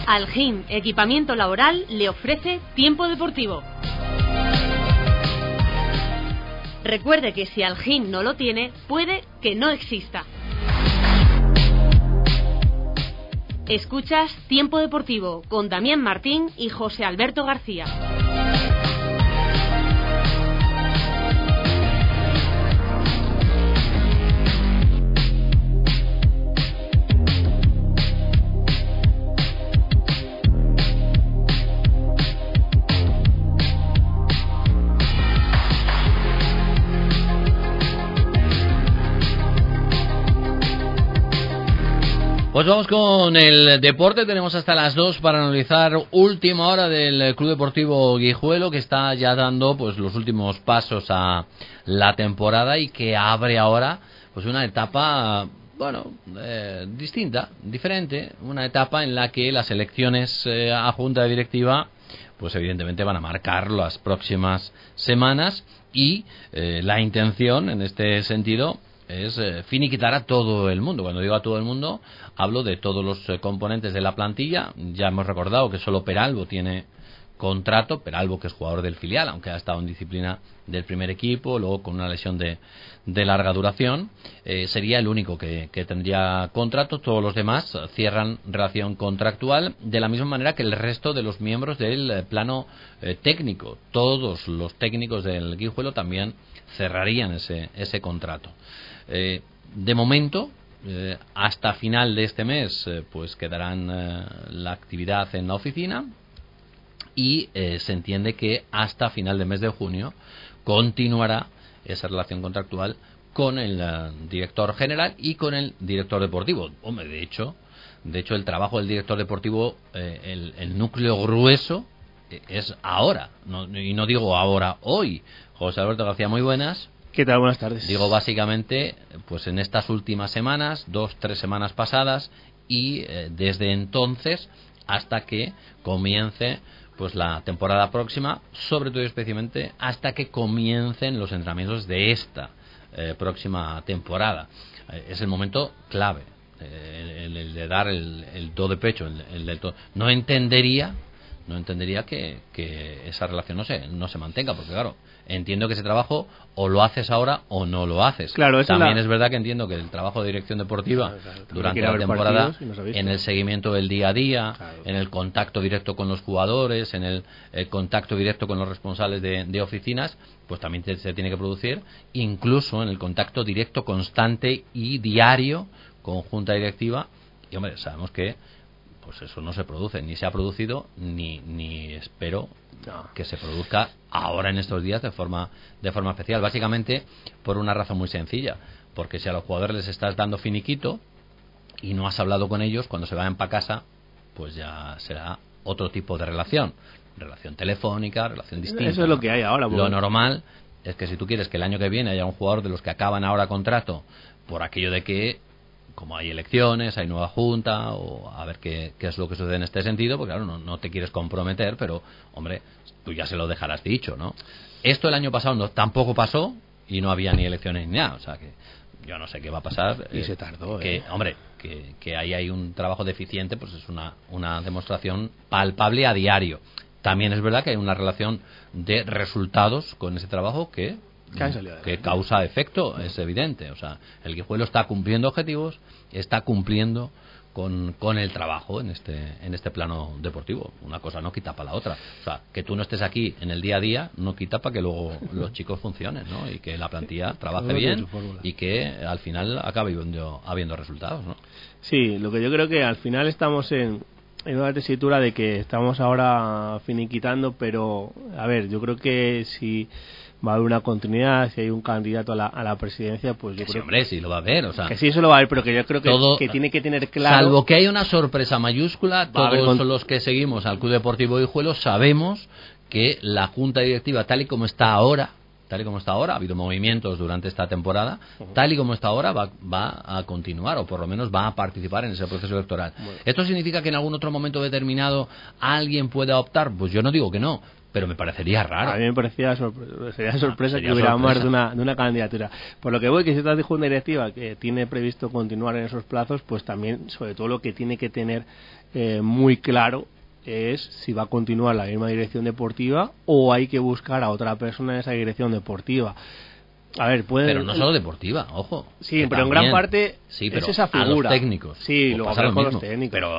Algin Equipamiento Laboral le ofrece Tiempo Deportivo. Recuerde que si Algin no lo tiene, puede que no exista. Escuchas Tiempo Deportivo con Damián Martín y José Alberto García. Pues vamos con el deporte. Tenemos hasta las 2 para analizar última hora del Club Deportivo Guijuelo, que está ya dando pues los últimos pasos a la temporada y que abre ahora pues una etapa distinta, diferente, una etapa en la que las elecciones a junta directiva pues evidentemente van a marcar las próximas semanas y la intención en este sentido es finiquitar a todo el mundo. Cuando digo a todo el mundo, hablo de todos los componentes de la plantilla. Ya hemos recordado que solo Peralbo tiene contrato, Peralbo que es jugador del filial, aunque ha estado en disciplina del primer equipo, luego con una lesión de larga duración, sería el único que tendría contrato. Todos los demás cierran relación contractual, de la misma manera que el resto de los miembros del plano técnico. Todos los técnicos del Guijuelo también cerrarían ese contrato. De momento, hasta final de este mes, pues quedarán la actividad en la oficina y se entiende que hasta final del mes de junio continuará esa relación contractual con el director general y con el director deportivo. Hombre, de hecho el trabajo del director deportivo, el núcleo grueso es ahora, y no digo ahora, hoy. José Alberto García, muy buenas. ¿Qué tal? Buenas tardes. Digo, básicamente, pues en estas últimas semanas, 2-3 semanas pasadas, y desde entonces hasta que comience pues la temporada próxima, sobre todo y especialmente hasta que comiencen los entrenamientos de esta próxima temporada. Es el momento clave, el de dar el do de pecho, el del todo. No entendería que esa relación no se mantenga, porque claro, entiendo que ese trabajo o lo haces ahora o no lo haces. Claro, también es verdad que entiendo que el trabajo de dirección deportiva durante la temporada, en el seguimiento del día a día, en el contacto directo con los jugadores, en el contacto directo con los responsables de oficinas, pues también se tiene que producir, incluso en el contacto directo, constante y diario con junta directiva. Y hombre, sabemos que pues eso no se produce, ni se ha producido, ni espero que se produzca ahora en estos días de forma especial. Básicamente por una razón muy sencilla, porque si a los jugadores les estás dando finiquito y no has hablado con ellos, cuando se vayan para casa, pues ya será otro tipo de relación telefónica, relación distinta. Eso es lo que hay ahora. Lo normal es que si tú quieres que el año que viene haya un jugador de los que acaban ahora contrato por aquello de que, como hay elecciones, hay nueva junta, o a ver qué es lo que sucede en este sentido, porque claro, no te quieres comprometer, pero hombre, tú ya se lo dejarás dicho, ¿no? Esto el año pasado tampoco pasó y no había ni elecciones ni nada, o sea que yo no sé qué va a pasar. Y se tardó, Hombre, que ahí hay un trabajo deficiente, pues es una demostración palpable a diario. También es verdad que hay una relación de resultados con ese trabajo que causa efecto, es evidente. O sea, el Guijuelo está cumpliendo objetivos, está cumpliendo con el trabajo en este plano deportivo. Una cosa no quita para la otra. O sea, que tú no estés aquí en el día a día no quita para que luego los chicos funcionen, ¿no? Y que la plantilla trabaje bien y que al final acabe habiendo resultados, ¿no? Sí, lo que yo creo que al final estamos en una tesitura de que estamos ahora finiquitando, pero a ver, yo creo que si va a haber una continuidad, si hay un candidato a la presidencia, pues yo creo que sí lo va a haber, o sea, que sí, eso lo va a haber, pero que yo creo que tiene que tener claro, salvo que haya una sorpresa mayúscula, todos los que seguimos al Club Deportivo Guijuelo sabemos que la junta directiva tal y como está ahora, ha habido movimientos durante esta temporada, tal y como está ahora va a continuar, o por lo menos va a participar en ese proceso electoral. Bueno. ¿Esto significa que en algún otro momento determinado alguien pueda optar? Pues yo no digo que no, pero me parecería raro. A mí me parecía sería sorpresa que hubiera más de una candidatura. Por lo que voy, que si te dijo una directiva que tiene previsto continuar en esos plazos, pues también, sobre todo, lo que tiene que tener muy claro es si va a continuar la misma dirección deportiva o hay que buscar a otra persona en esa dirección deportiva. A ver, pero no solo deportiva, ojo. Sí, pero en gran parte es esa figura. A los técnicos. Sí, pues lo con los técnicos. Pero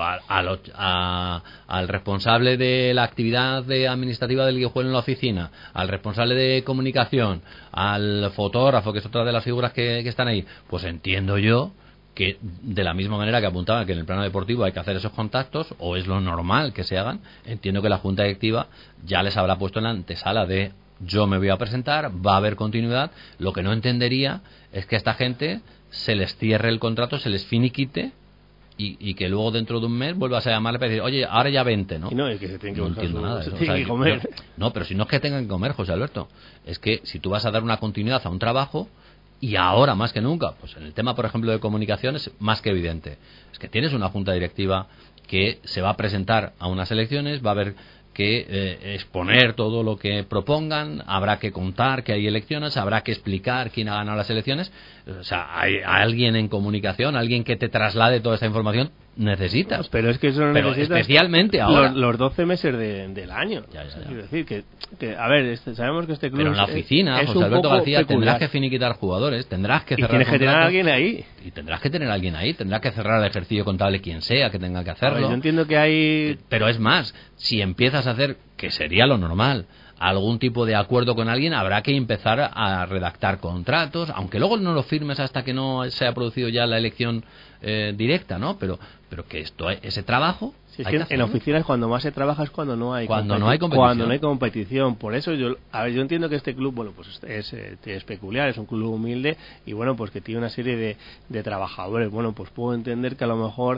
al responsable de la actividad administrativa del Guijuelo en la oficina, al responsable de comunicación, al fotógrafo, que es otra de las figuras que están ahí, pues entiendo yo que de la misma manera que apuntaba que en el plano deportivo hay que hacer esos contactos, o es lo normal que se hagan, entiendo que la Junta Directiva ya les habrá puesto en la antesala de yo me voy a presentar, va a haber continuidad. Lo que no entendería es que a esta gente se les cierre el contrato, se les finiquite y que luego dentro de un mes vuelvas a llamarle para decir, oye, ahora ya vente, ¿no? Y no, es que se tienen que no entiendo nada. Se tienen que comer. No, pero si no es que tengan que comer, José Alberto, es que si tú vas a dar una continuidad a un trabajo, y ahora más que nunca, pues en el tema, por ejemplo, de comunicación es más que evidente. Es que tienes una junta directiva que se va a presentar a unas elecciones, va a haber que exponer todo lo que propongan, habrá que contar que hay elecciones, habrá que explicar quién ha ganado las elecciones. O sea, hay alguien en comunicación, alguien que te traslade toda esta información, necesitas. Pero es que eso no necesitas especialmente ahora. Los 12 meses del año. Ya. Quiero decir que a ver, sabemos que este club pero en la oficina, es José Alberto García, peculiar. tendrás que finiquitar jugadores, tendrás que cerrar. Y tienes que tener a alguien ahí. Y tendrás que tener a alguien ahí, tendrás que cerrar el ejercicio contable quien sea que tenga que hacerlo. Ver, yo entiendo que hay. Pero es más, si empiezas a hacer, que sería lo normal, algún tipo de acuerdo con alguien, habrá que empezar a redactar contratos, aunque luego no lo firmes hasta que no se ha producido ya la elección directa, ¿no? Pero que ese trabajo. Si es que en oficinas cuando más se trabaja es cuando no hay competición. Cuando no hay competición. Por eso yo entiendo que este club, bueno, pues es peculiar, es un club humilde y bueno, pues que tiene una serie de trabajadores. Bueno, pues puedo entender que a lo mejor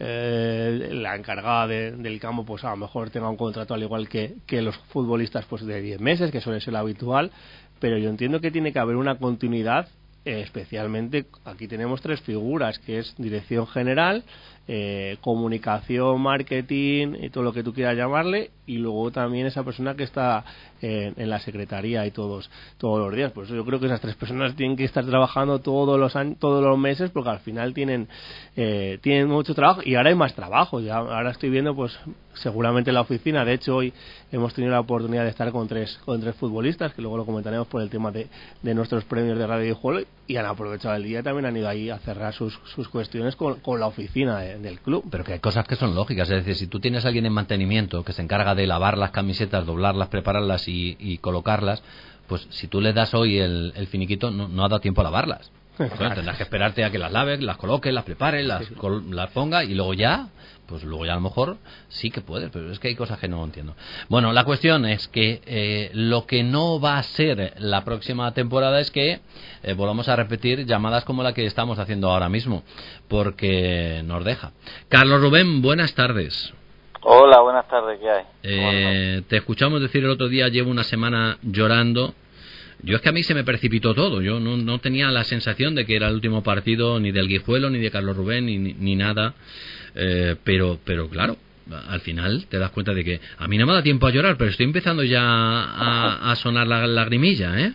la encargada del campo, pues a lo mejor tenga un contrato al igual que los futbolistas, pues de 10 meses, que suele ser lo habitual, pero yo entiendo que tiene que haber una continuidad. Especialmente aquí tenemos 3 figuras, que es dirección general, comunicación, marketing y todo lo que tú quieras llamarle, y luego también esa persona que está en la secretaría y todos los días. Por eso yo creo que esas 3 personas tienen que estar trabajando todos los meses, porque al final tienen mucho trabajo y ahora hay más trabajo. Ya ahora estoy viendo, pues seguramente en la oficina, de hecho hoy hemos tenido la oportunidad de estar con tres futbolistas, que luego lo comentaremos por el tema de nuestros premios de radio y juego, y han aprovechado el día y también han ido ahí a cerrar sus cuestiones con la oficina del club. Pero que hay cosas que son lógicas, es decir, si tú tienes a alguien en mantenimiento que se encarga de lavar las camisetas, doblarlas, prepararlas y colocarlas, pues si tú le das hoy el finiquito, no ha dado tiempo a lavarlas. Bueno, tendrás que esperarte a que las laves, las coloques, las prepares, las ponga y luego ya a lo mejor sí que puedes, pero es que hay cosas que no entiendo. Bueno, la cuestión es que lo que no va a ser la próxima temporada es que volvamos a repetir llamadas como la que estamos haciendo ahora mismo, porque nos deja. Carlos Rubén, buenas tardes. Hola, buenas tardes, ¿qué hay? Te escuchamos decir el otro día, llevo una semana llorando. Yo es que a mí se me precipitó todo. Yo no tenía la sensación de que era el último partido ni del Guijuelo, ni de Carlos Rubén, ni nada. Pero claro, al final te das cuenta de que a mí no me da tiempo a llorar, pero estoy empezando ya a sonar la lagrimilla, ¿eh?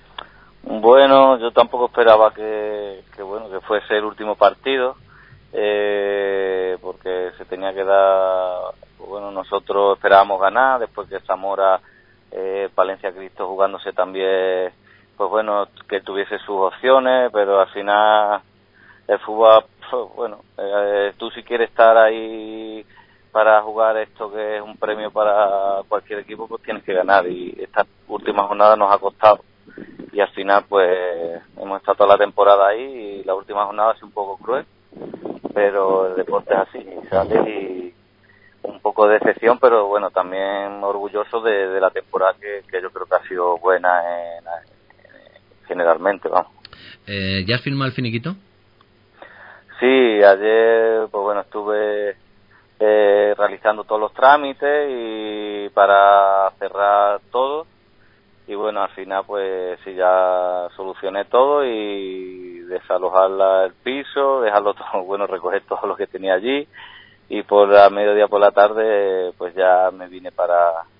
Bueno, yo tampoco esperaba que fuese el último partido, porque se tenía que dar. Bueno, nosotros esperábamos ganar, después que Zamora, Palencia Cristo jugándose también, pues bueno, que tuviese sus opciones, pero al final el fútbol, bueno, tú si quieres estar ahí para jugar esto que es un premio para cualquier equipo, pues tienes que ganar, y esta última jornada nos ha costado y al final pues hemos estado toda la temporada ahí y la última jornada ha sido un poco cruel, pero el deporte es así, sale y un poco de decepción, pero bueno, también orgulloso de la temporada que yo creo que ha sido buena generalmente, vamos. ¿Ya has firmado el finiquito? Sí, ayer pues bueno, estuve realizando todos los trámites y para cerrar todo, y bueno, al final pues sí, ya solucioné todo y desalojar el piso, dejarlo todo, bueno, recoger todo lo que tenía allí, y por a mediodía por la tarde pues ya me vine para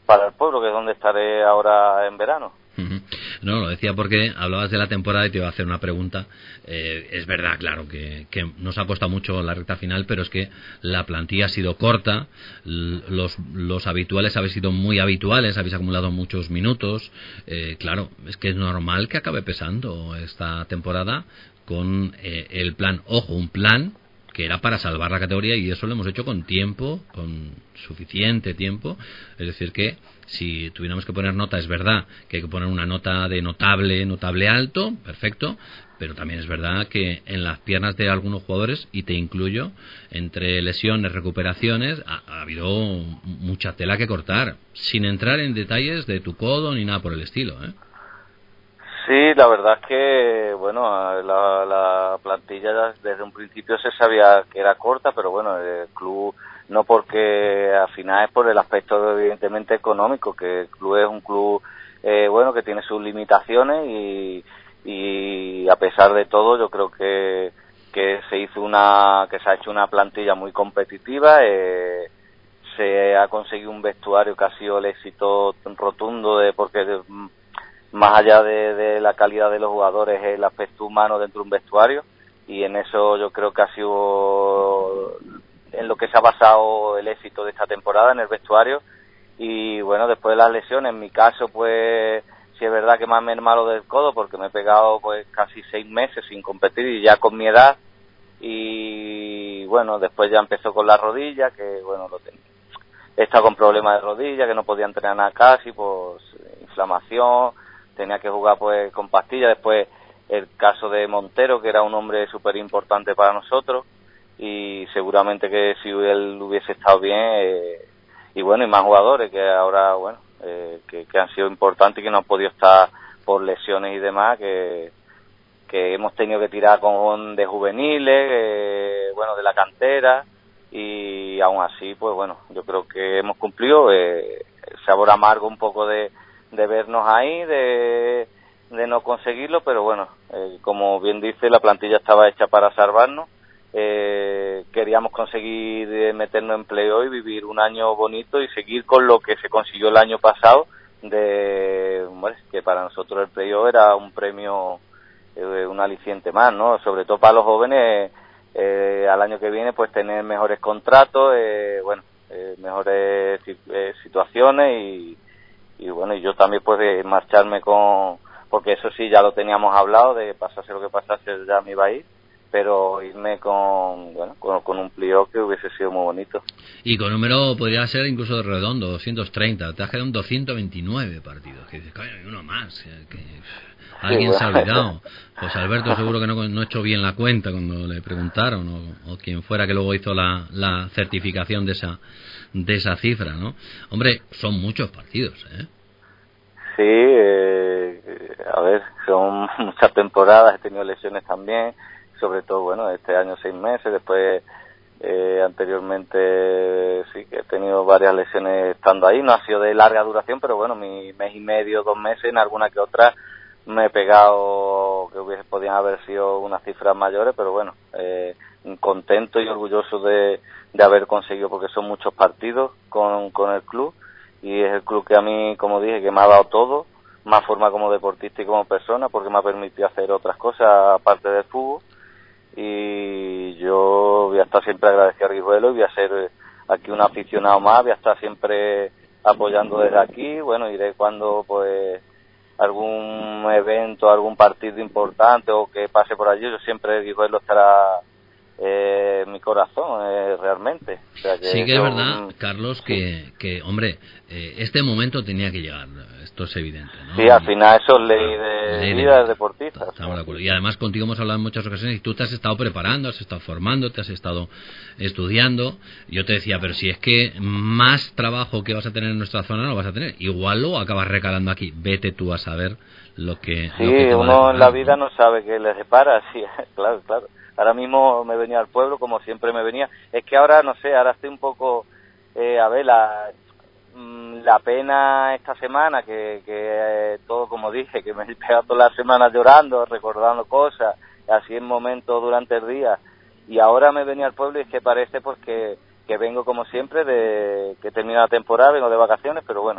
para el pueblo, que es donde estaré ahora en verano. No, lo decía porque hablabas de la temporada y te iba a hacer una pregunta. Es verdad, claro, que nos ha costado mucho la recta final, pero es que la plantilla ha sido corta, los habituales habéis sido muy habituales, habéis acumulado muchos minutos. Claro, es que es normal que acabe pesando esta temporada con el plan, ojo, un plan que era para salvar la categoría, y eso lo hemos hecho con tiempo, con suficiente tiempo. Es decir, que si tuviéramos que poner nota, es verdad que hay que poner una nota de notable alto, perfecto, pero también es verdad que en las piernas de algunos jugadores, y te incluyo, entre lesiones, recuperaciones, ha habido mucha tela que cortar, sin entrar en detalles de tu codo ni nada por el estilo, ¿eh? Sí, la verdad es que, bueno, la plantilla ya desde un principio se sabía que era corta, pero bueno, el club, no porque al final es por el aspecto evidentemente económico, que el club es un club, bueno, que tiene sus limitaciones y a pesar de todo yo creo que se ha hecho una plantilla muy competitiva, se ha conseguido un vestuario que ha sido el éxito rotundo porque más allá de la calidad de los jugadores, el aspecto humano dentro de un vestuario, y en eso yo creo que ha sido en lo que se ha basado el éxito de esta temporada, en el vestuario. Y bueno, después de las lesiones, en mi caso, pues sí es verdad que me ha mermado del codo, porque me he pegado pues casi 6 meses sin competir, y ya con mi edad. Y bueno, después ya empezó con la rodilla, que bueno, he estado con problemas de rodilla, que no podía entrenar nada casi, pues inflamación, tenía que jugar pues con pastillas. Después el caso de Montero, que era un hombre súper importante para nosotros, y seguramente que si él hubiese estado bien, y bueno, y más jugadores que ahora, bueno, que han sido importantes y que no han podido estar por lesiones y demás, que hemos tenido que tirar de juveniles, bueno, de la cantera, y aún así, pues bueno, yo creo que hemos cumplido. Sabor amargo un poco de vernos ahí, de no conseguirlo, pero bueno, como bien dice, la plantilla estaba hecha para salvarnos. Queríamos conseguir meternos en playoff y vivir un año bonito y seguir con lo que se consiguió el año pasado, bueno, que para nosotros el playoff era un premio, un aliciente más, ¿no? Sobre todo para los jóvenes, al año que viene pues tener mejores contratos, bueno, mejores situaciones, y bueno, y yo también pues de marcharme porque eso sí ya lo teníamos hablado, de pasase lo que pasase ya me iba a ir, pero irme con un playoff que hubiese sido muy bonito. Y con número podría ser incluso redondo, 230, te has quedado en 229 partidos, que dices, coño, hay uno más, que alguien se ha olvidado. José Alberto seguro que no ha hecho bien la cuenta cuando le preguntaron, o quien fuera que luego hizo la certificación de esa cifra, ¿no? Hombre, son muchos partidos, ¿eh? Sí, a ver, son muchas temporadas, he tenido lesiones también, sobre todo, bueno, este año 6 meses, después anteriormente sí que he tenido varias lesiones estando ahí, no ha sido de larga duración, pero bueno, mi mes y medio, 2 meses, en alguna que otra me he pegado, que podían haber sido unas cifras mayores, pero bueno, contento y orgulloso de haber conseguido, porque son muchos partidos con el club, y es el club que a mí, como dije, que me ha dado todo, más forma como deportista y como persona, porque me ha permitido hacer otras cosas aparte del fútbol, y yo voy a estar siempre agradecido a Guijuelo, y voy a ser aquí un aficionado más, voy a estar siempre apoyando desde aquí. Bueno, iré cuando pues algún evento, algún partido importante o que pase por allí, yo siempre Guijuelo estará en mi corazón, realmente. O sea que sí que es verdad, Carlos, que hombre, este momento tenía que llegar, esto es evidente, ¿no? Sí, al final eso es ley de vida del deportista. Estamos de acuerdo. Y además contigo hemos hablado en muchas ocasiones y tú te has estado preparando, has estado formando, te has estado estudiando. Yo te decía, pero si es que más trabajo que vas a tener en nuestra zona no lo vas a tener, igual lo acabas recalando aquí, vete tú a saber lo que... Sí, lo que te va a uno deparar, en la vida ¿no? no sabe qué le depara, sí, claro. Ahora mismo me venía al pueblo como siempre me venía. Es que ahora, no sé, ahora estoy un poco, a ver, la pena esta semana, que todo, como dije, que me he pegado toda la semana llorando, recordando cosas, así en momentos durante el día. Y ahora me venía al pueblo y es que parece pues que vengo como siempre, que termina la temporada, vengo de vacaciones, pero bueno,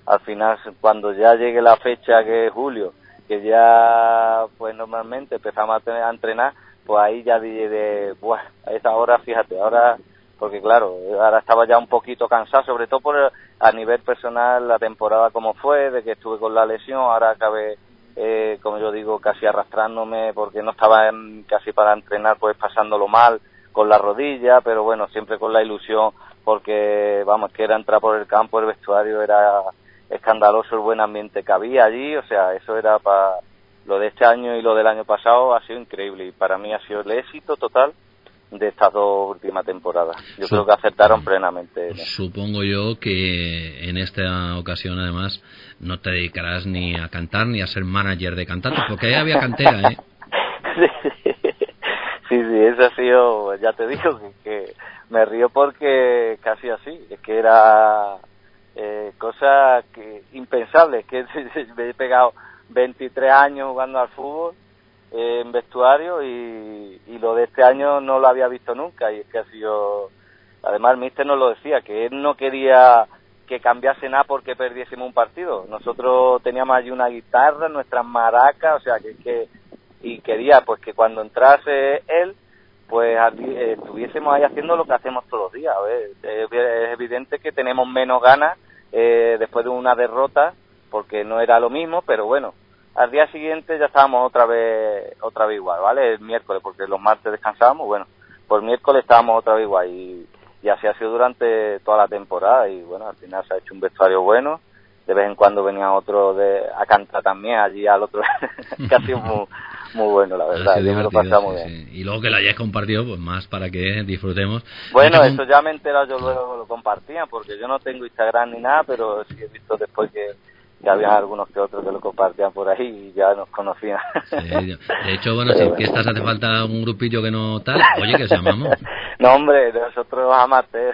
al final cuando ya llegue la fecha que es julio, que ya pues normalmente empezamos a entrenar, pues ahí ya buah, a esa hora, fíjate, ahora, porque claro, ahora estaba ya un poquito cansado, sobre todo a nivel personal, la temporada como fue, de que estuve con la lesión, ahora acabé, como yo digo, casi arrastrándome, porque no estaba casi para entrenar, pues pasándolo mal con la rodilla, pero bueno, siempre con la ilusión, porque vamos, que era entrar por el campo, el vestuario era escandaloso el buen ambiente que había allí, o sea, eso era para lo de este año y lo del año pasado ha sido increíble y para mí ha sido el éxito total de estas 2 últimas temporadas. Yo creo que acertaron plenamente. Supongo yo que en esta ocasión además no te dedicarás ni a cantar ni a ser manager de cantantes, porque ahí había cantera, ¿eh? Sí, eso ha sido, ya te digo que me río porque casi así, es que era cosa impensable, que me he pegado 23 años jugando al fútbol en vestuario y lo de este año no lo había visto nunca, y es que ha sido, además el míster nos lo decía, que él no quería que cambiase nada porque perdiésemos un partido. Nosotros teníamos allí una guitarra, nuestras maracas, o sea y quería pues que cuando entrase él pues estuviésemos ahí haciendo lo que hacemos todos los días. A ver, es evidente que tenemos menos ganas después de una derrota, porque no era lo mismo, pero bueno, al día siguiente ya estábamos otra vez igual, ¿vale? El miércoles, porque los martes descansábamos, bueno, pues el miércoles estábamos otra vez igual, y así ha sido durante toda la temporada, y bueno, al final se ha hecho un vestuario bueno, de vez en cuando venía otro a cantar también allí al otro, que ha sido muy bueno, la verdad, yo me lo pasamos bien. Sí. Y luego que lo hayáis compartido, pues más para que disfrutemos. Bueno, eso ya me he enterado, yo luego lo compartían, porque yo no tengo Instagram ni nada, pero sí he visto después que había algunos que otros que lo compartían por ahí y ya nos conocían. Sí, de hecho, bueno, si en fiestas hace falta un grupillo que no tal, oye, que se llamamos. No, hombre, nosotros amateurs.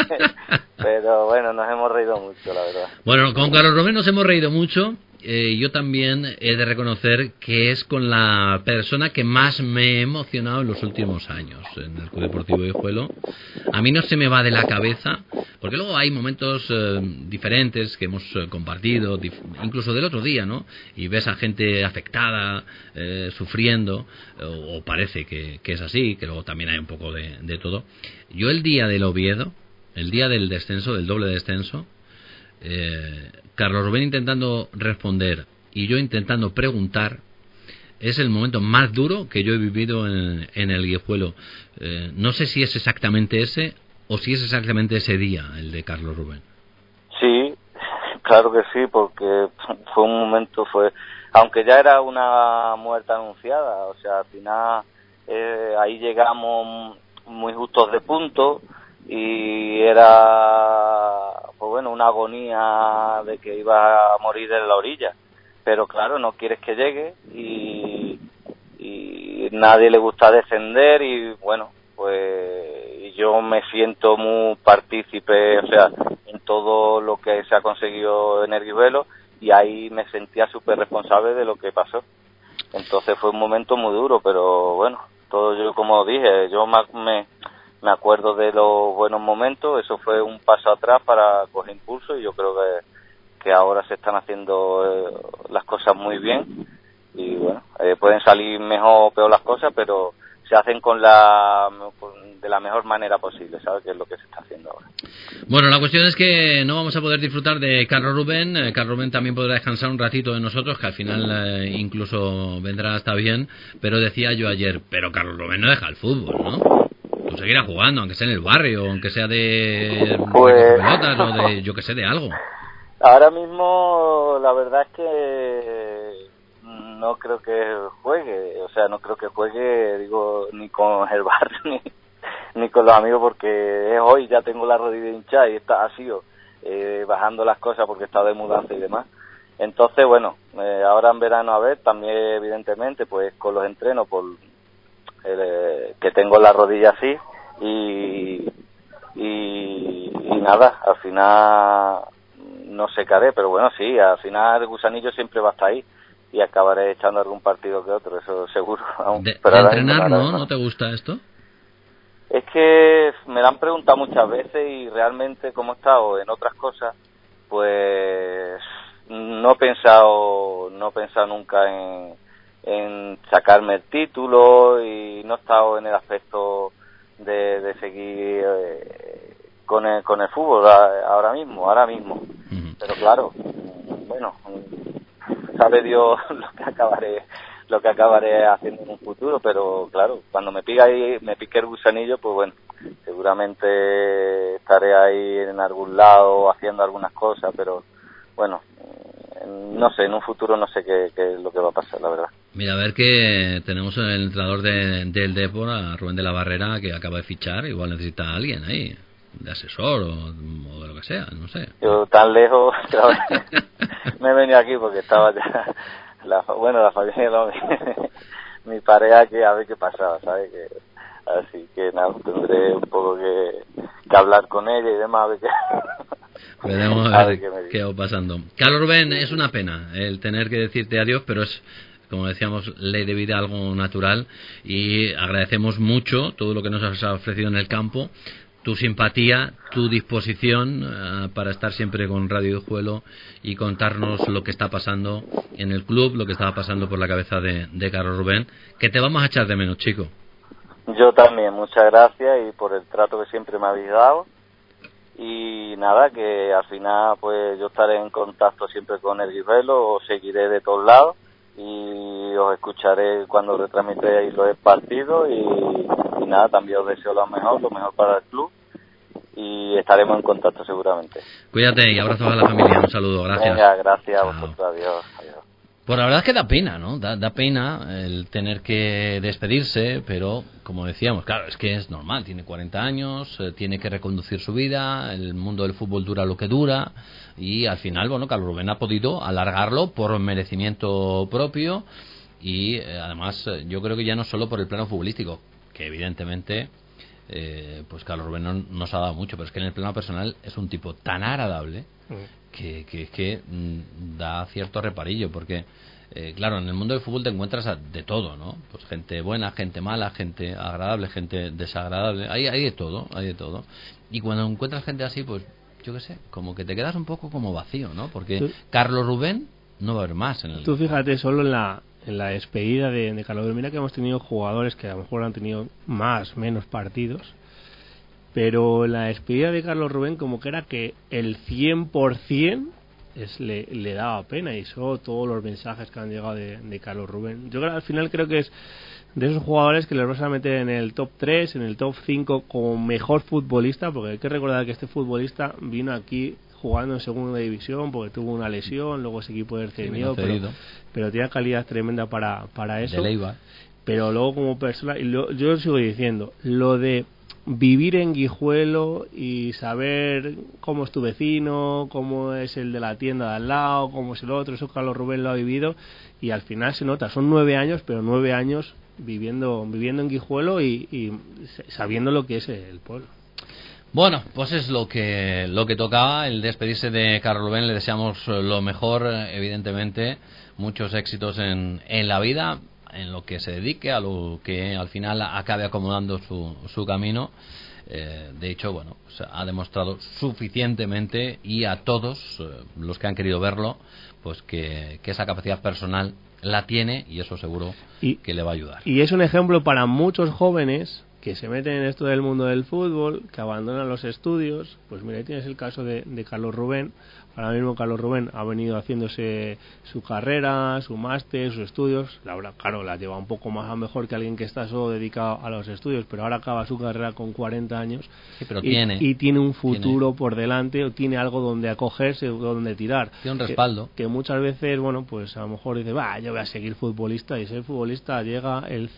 Pero bueno, nos hemos reído mucho, la verdad. Bueno, con Carlos Rubén nos hemos reído mucho. Yo también he de reconocer que es con la persona que más me he emocionado en los últimos años en el Club Deportivo Guijuelo. A mí no se me va de la cabeza, porque luego hay momentos diferentes que hemos compartido, incluso del otro día, ¿no? Y ves a gente afectada, sufriendo, o parece que es así, que luego también hay un poco de todo. Yo el día del Oviedo, el día del descenso, del doble descenso, Carlos Rubén intentando responder y yo intentando preguntar, es el momento más duro que yo he vivido en el Guijuelo. No sé si es exactamente ese o si es exactamente ese día el de Carlos Rubén. Sí, claro que sí, porque fue un momento, aunque ya era una muerte anunciada, o sea, al final ahí llegamos muy justos de punto y era, pues bueno, una agonía de que iba a morir en la orilla, pero claro, no quieres que llegue y nadie le gusta descender y bueno, pues yo me siento muy partícipe, o sea, en todo lo que se ha conseguido en el Guijuelo, y ahí me sentía súper responsable de lo que pasó. Entonces fue un momento muy duro, pero bueno, todo yo, como dije, yo me acuerdo de los buenos momentos, eso fue un paso atrás para coger impulso, y yo creo que ahora se están haciendo las cosas muy bien, y bueno, pueden salir mejor o peor las cosas, pero se hacen de la mejor manera posible, ¿sabes? Que es lo que se está haciendo ahora. Bueno, la cuestión es que no vamos a poder disfrutar de Carlos Rubén. Carlos Rubén también podrá descansar un ratito de nosotros, que al final incluso vendrá hasta bien, pero decía yo ayer, pero Carlos Rubén no deja el fútbol, ¿no? Tú seguirás jugando, aunque sea en el barrio, aunque sea de pelotas o de, yo que sé, de algo. Ahora mismo la verdad es que no creo que juegue, o sea, no creo que juegue, digo, ni con el barrio ni con los amigos, porque es hoy, ya tengo la rodilla hinchada y ha sido bajando las cosas porque he estado de mudanza y demás. Entonces, bueno, ahora en verano, a ver, también evidentemente, pues con los entrenos, por que tengo la rodilla así, y nada, al final no secaré, pero bueno, sí, al final el gusanillo siempre va a estar ahí y acabaré echando algún partido que otro, eso seguro. De entrenar, ¿no te gusta esto? Es que me lo han preguntado muchas veces y realmente, como he estado en otras cosas, pues no he pensado nunca en sacarme el título, y no he estado en el aspecto de seguir con el fútbol ahora mismo. Pero claro, bueno, sabe Dios lo que acabaré haciendo en un futuro, pero claro, cuando me pique el gusanillo, pues bueno, seguramente estaré ahí en algún lado haciendo algunas cosas, pero bueno, no sé, en un futuro no sé qué es lo que va a pasar, la verdad. Mira, a ver que tenemos el entrenador del Depor, a Rubén de la Barrera, que acaba de fichar, igual necesita a alguien ahí, de asesor o de lo que sea, no sé. Yo tan lejos, claro, me he venido aquí porque estaba ya, la familia, mi pareja, que a ver qué pasaba, ¿sabes? Así que nada, tendré un poco que hablar con ella y demás, a ver qué... Veremos a ver qué va pasando. Carlos Rubén, es una pena el tener que decirte adiós, pero es, como decíamos, ley de vida, algo natural, y agradecemos mucho todo lo que nos has ofrecido en el campo, tu simpatía, tu disposición para estar siempre con Radio Guijuelo y contarnos lo que está pasando en el club, lo que estaba pasando por la cabeza de Carlos Rubén, que te vamos a echar de menos, chico. Yo también, muchas gracias, y por el trato que siempre me habéis dado. Y nada, que al final pues yo estaré en contacto siempre con el Guijuelo, os seguiré de todos lados y os escucharé cuando retransmitéis los partidos, y nada, también os deseo lo mejor para el club, y estaremos en contacto seguramente. Cuídate y abrazos a la familia, un saludo, gracias. Venga, gracias a vosotros, adiós. Pues la verdad es que da pena, ¿no? Da pena el tener que despedirse, pero como decíamos, claro, es que es normal, tiene 40 años, tiene que reconducir su vida, el mundo del fútbol dura lo que dura, y al final, bueno, Carlos Rubén ha podido alargarlo por merecimiento propio, y además yo creo que ya no solo por el plano futbolístico, que evidentemente pues Carlos Rubén nos ha dado mucho, pero es que en el plano personal es un tipo tan agradable que da cierto reparillo, porque claro, en el mundo del fútbol te encuentras de todo, ¿no? Pues gente buena, gente mala, gente agradable, gente desagradable, hay de todo, y cuando encuentras gente así, pues yo qué sé, como que te quedas un poco como vacío, ¿no? Porque Carlos Rubén no va a haber más en el... Tú fíjate, solo en la despedida de Carlos Rubén, mira que hemos tenido jugadores que a lo mejor han tenido menos partidos, pero la despedida de Carlos Rubén como que era que el 100% le daba pena, y solo todos los mensajes que han llegado de Carlos Rubén. Yo al final creo que es de esos jugadores que les vas a meter en el top 3, en el top 5 como mejor futbolista, porque hay que recordar que este futbolista vino aquí jugando en segunda división porque tuvo una lesión, luego ese equipo descendió, pero tenía calidad tremenda para eso. Pero luego como persona, y yo sigo diciendo, lo de vivir en Guijuelo y saber cómo es tu vecino, cómo es el de la tienda de al lado, cómo es el otro, eso Carlos Rubén lo ha vivido, y al final se nota, son 9 años, pero 9 años viviendo en Guijuelo y sabiendo lo que es el pueblo. Bueno, pues es lo que tocaba, el despedirse de Carlos Rubén. Le deseamos lo mejor, evidentemente, muchos éxitos en la vida, en lo que se dedique, a lo que al final acabe acomodando su camino. De hecho, bueno, pues ha demostrado suficientemente, y a todos los que han querido verlo, pues que esa capacidad personal la tiene, y eso seguro que le va a ayudar. Y es un ejemplo para muchos jóvenes que se meten en esto del mundo del fútbol, que abandonan los estudios. Pues mira, tienes el caso de Carlos Rubén. Ahora mismo Carlos Rubén ha venido haciéndose su carrera, su máster, sus estudios. Claro, la lleva un poco más a mejor que alguien que está solo dedicado a los estudios, pero ahora acaba su carrera con 40 años. Sí, pero y tiene un futuro por delante, o tiene algo donde acogerse, donde tirar. Tiene un respaldo. Que muchas veces, bueno, pues a lo mejor dice, yo voy a seguir futbolista, y ser futbolista llega el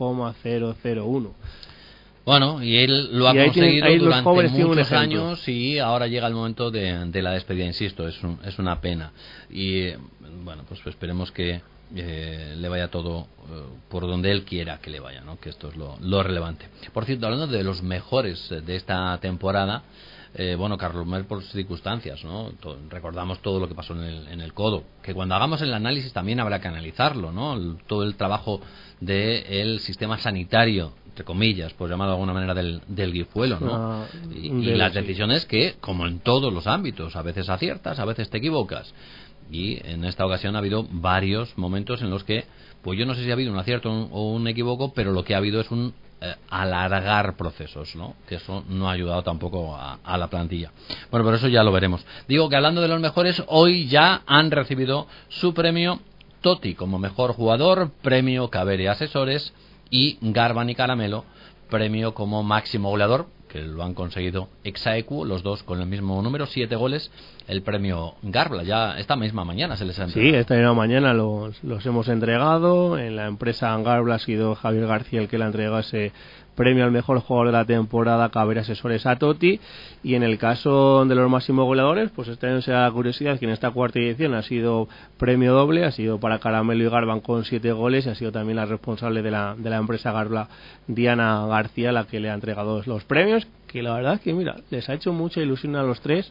0,001. Bueno, y él lo ha conseguido durante muchos años, y ahora llega el momento de la despedida. Insisto, es una pena, y bueno, pues esperemos que le vaya todo por donde él quiera que le vaya, ¿no? Que esto es lo relevante. Por cierto, hablando de los mejores de esta temporada, bueno, Carlos Rubén por circunstancias, ¿no? Recordamos todo lo que pasó en el codo, que cuando hagamos el análisis también habrá que analizarlo, ¿no? Todo el trabajo del sistema sanitario entre comillas, por llamarlo de alguna manera, del Guijuelo, ¿no? Y las decisiones que, como en todos los ámbitos, a veces aciertas, a veces te equivocas. Y en esta ocasión ha habido varios momentos en los que, pues yo no sé si ha habido un acierto o un equívoco, pero lo que ha habido es un alargar procesos, ¿no? Que eso no ha ayudado tampoco a la plantilla. Bueno, pero eso ya lo veremos. Digo que hablando de los mejores, hoy ya han recibido su premio Totti como mejor jugador, premio Caveri Asesores, y Garban y Caramelo premio como máximo goleador, que lo han conseguido ex aequo, los dos con el mismo número, 7 goles. El premio Garbla ya esta misma mañana se les ha entregado. Sí, esta misma mañana los hemos entregado. En la empresa Garbla ha sido Javier García el que le ha entregado ese premio al mejor jugador de la temporada, Caveri Asesores, a Totti. Y en el caso de los máximos goleadores, pues esta es la curiosidad que en esta cuarta edición ha sido premio doble, ha sido para Caramelo y Garban con 7 goles, y ha sido también la responsable de la empresa Garbla, Diana García, la que le ha entregado los premios, que la verdad es que mira, les ha hecho mucha ilusión a los tres.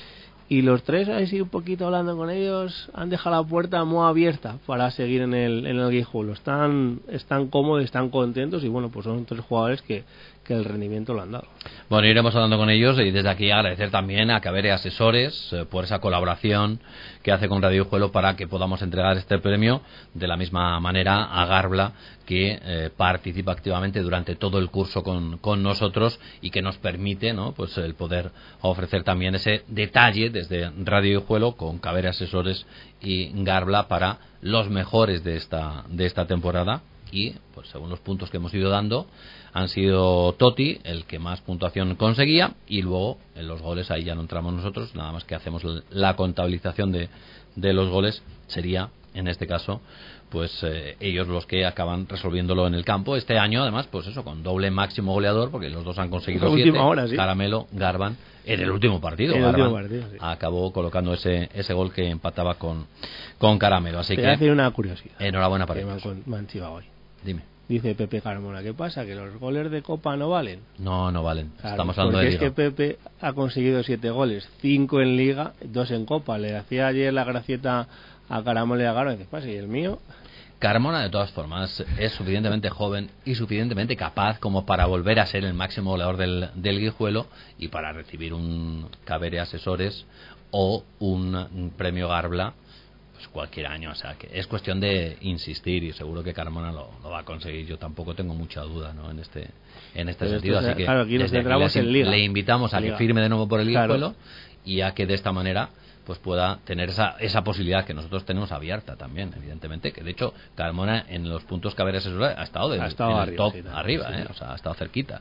Y los tres, así un poquito hablando con ellos, han dejado la puerta muy abierta para seguir en el Guijuelo. Están cómodos, están contentos, y bueno, pues son 3 jugadores que el rendimiento lo han dado. Bueno, iremos hablando con ellos, y desde aquí agradecer también a Caveri Asesores por esa colaboración que hace con Radio Guijuelo para que podamos entregar este premio, de la misma manera a Garbla, que participa activamente durante todo el curso con nosotros, y que nos permite, ¿no?, pues el poder ofrecer también ese detalle desde Radio Guijuelo con Caveri Asesores y Garbla para los mejores de esta temporada. Y pues según los puntos que hemos ido dando, han sido Totti el que más puntuación conseguía, y luego en los goles ahí ya no entramos nosotros, nada más que hacemos la contabilización de los goles. Sería en este caso pues ellos los que acaban resolviéndolo en el campo este año, además pues eso, con doble máximo goleador, porque los dos han conseguido 7, ¿sí? Caramelo, Garban, en el último partido, sí. Acabó colocando ese gol que empataba con Caramelo. Así te que voy a decir una curiosidad, enhorabuena para ellos. Me han chivado hoy. Dime. Dice Pepe Carmona, ¿qué pasa? ¿Que los goles de Copa no valen? No valen. Claro, estamos hablando de Liga. Porque es que Pepe ha conseguido 7 goles, 5 en Liga, 2 en Copa. Le hacía ayer la gracieta a Caramelo y a Garo, ¿qué pasa? ¿Y el mío? Carmona, de todas formas, es suficientemente joven y suficientemente capaz como para volver a ser el máximo goleador del Guijuelo, y para recibir un Caveri Asesores o un premio Garbla pues cualquier año. O sea, que es cuestión de insistir, y seguro que Carmona lo va a conseguir. Yo tampoco tengo mucha duda, ¿no?, en este sentido. Así que claro, aquí desde aquí le invitamos a que firme de nuevo por el Guijuelo, y a que de esta manera pues pueda tener esa posibilidad que nosotros tenemos abierta también, evidentemente, que de hecho Carmona en los puntos Caveri Asesores ha estado en el top, sí, arriba, sí. O sea, ha estado cerquita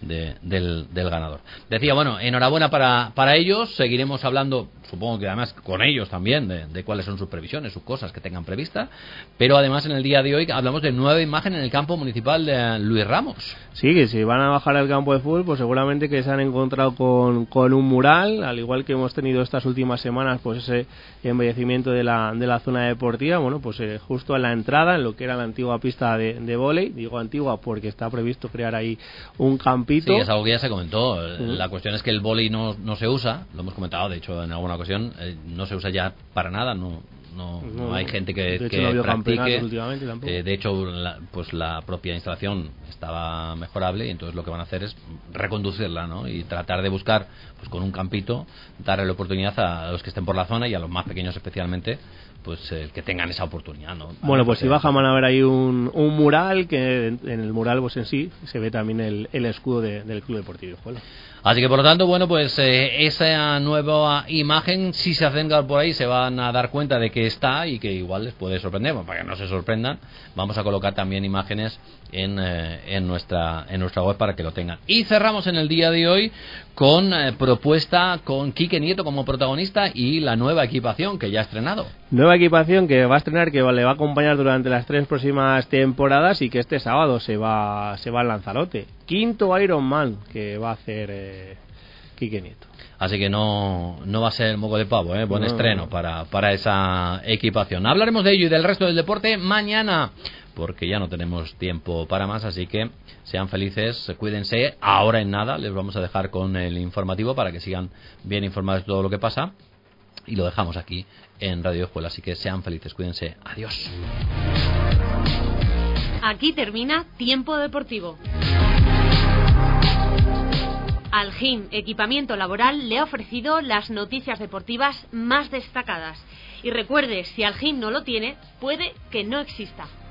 del ganador. Decía, bueno, enhorabuena para ellos. Seguiremos hablando, supongo que además con ellos también, de cuáles son sus previsiones, sus cosas que tengan previstas, pero además en el día de hoy hablamos de nueva imagen en el campo municipal de Luis Ramos. Sí, que si van a bajar al campo de fútbol, pues seguramente que se han encontrado con un mural, al igual que hemos tenido estas últimas semanas, pues ese embellecimiento de la zona deportiva. Bueno, pues justo a la entrada, en lo que era la antigua pista de vóley, digo antigua porque está previsto crear ahí un campito. Sí, es algo que ya se comentó. La cuestión es que el vóley no se usa, lo hemos comentado de hecho en alguna ocasión, no se usa ya para nada, no hay gente que practique. De hecho, la propia instalación estaba mejorable, y entonces lo que van a hacer es reconducirla, ¿no?, y tratar de buscar, pues con un campito, darle la oportunidad a los que estén por la zona, y a los más pequeños especialmente, pues que tengan esa oportunidad, ¿no? Bueno, pues si bajan van a ver ahí un mural, que en el mural pues en sí se ve también el escudo del Club Deportivo Guijuelo. Así que por lo tanto, bueno, pues esa nueva imagen, si se acercan por ahí, se van a dar cuenta de que está, y que igual les puede sorprender. Bueno, para que no se sorprendan, vamos a colocar también imágenes en nuestra web para que lo tengan. Y cerramos en el día de hoy con propuesta con Quique Nieto como protagonista, y la nueva equipación que ya ha estrenado. Nueva equipación que va a estrenar, que le va a acompañar durante las 3 próximas temporadas, y que este sábado se va al Lanzarote. 5º Ironman que va a hacer Quique Nieto. Así que no va a ser moco de pavo, buen estreno para esa equipación. Hablaremos de ello y del resto del deporte mañana, porque ya no tenemos tiempo para más. Así que sean felices, cuídense. Ahora en nada les vamos a dejar con el informativo para que sigan bien informados de todo lo que pasa, y lo dejamos aquí en Radio Guijuelo. Así que sean felices, cuídense. Adiós. Aquí termina Tiempo Deportivo. Algim Equipamiento Laboral le ha ofrecido las noticias deportivas más destacadas. Y recuerde, si Algim no lo tiene, puede que no exista.